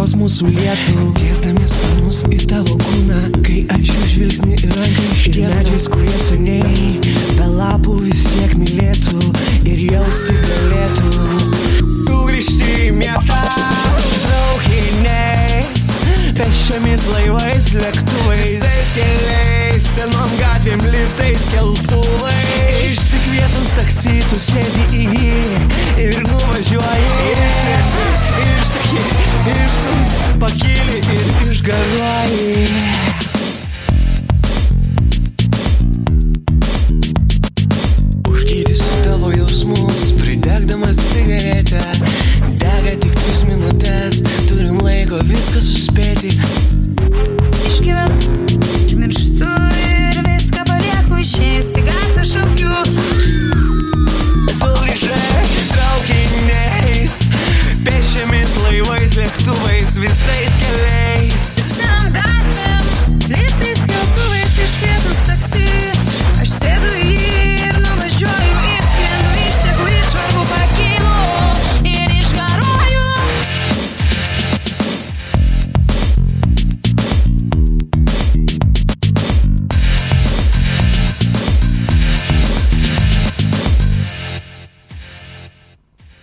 mūsų lietų, tiesdami sparnus į tavo kūną, kai aš jų žvilgsnį ir ranką ištiestų. Ir medžiais, kurie seniai be lapų vis tiek mylėtų ir jausti galėtų. Tu grįžti į miestą, traukiniai, pėsčiomis laivais, lėktuvais, visais keliais, senom gatvėm, liftais, keltuvais. Išsikvietus taksi, tu sėdi į jį ir nuvažiuoji. Išteki, pakyli ir išgaruoji. Užgydysiu tavo jausmus, pridegdamas cigaretę. Dega tik 3 minutės, turim laiko viską suspėti. Išgyvenu, užmirštu ir viską palieku, išėjus į gatvę šaukiu. Tu grįžai traukiniais, pėsčiomis laivais, lėktuvais, visais keliais.